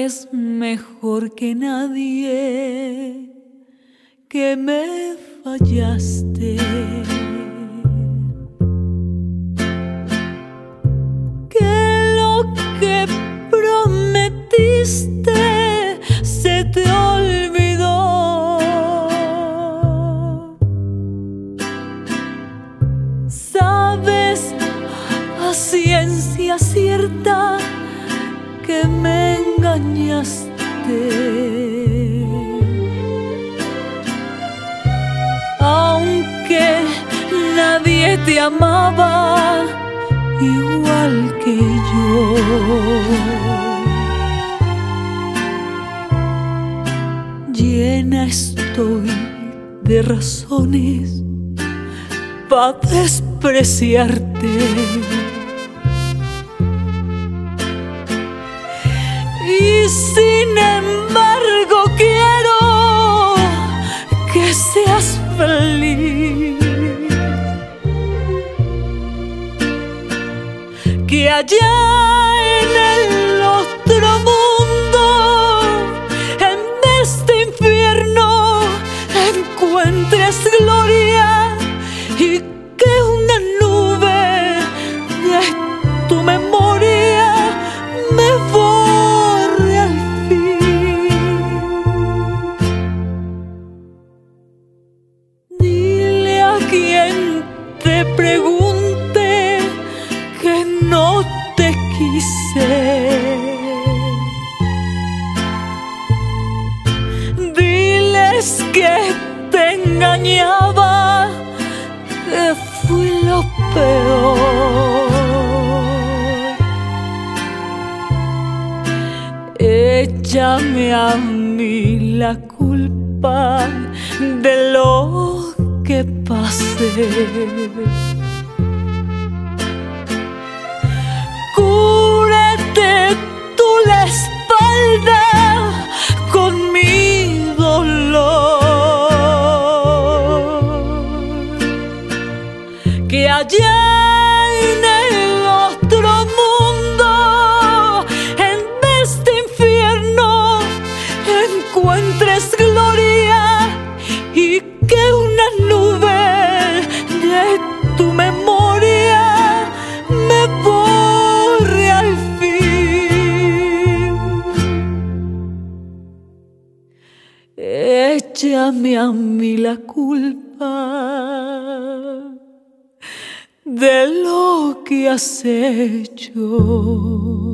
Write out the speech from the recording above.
Sabes mejor que nadie que me fallaste, que lo que prometiste se te olvidó. Sabes a ciencia cierta que me engañaste, aunque nadie te amaba igual que yo. Llena estoy de razones para despreciarte, y sin embargo quiero que seas feliz, que allá en el otro mundo, en este infierno, encuentres gloria y que una nube de tu memoria me borre al fin. Dile a quien te pregunte que no te quise. Diles que te engañaba, que fui lo peor. Échame a mí la culpa de lo que pasé. Cúbrete tú la espalda con mi dolor, que allá en el otro mundo, en este infierno, encuentres gloria y que una nube de tu memoria me borre al fin. Échame a mí la culpa de lo que has hecho.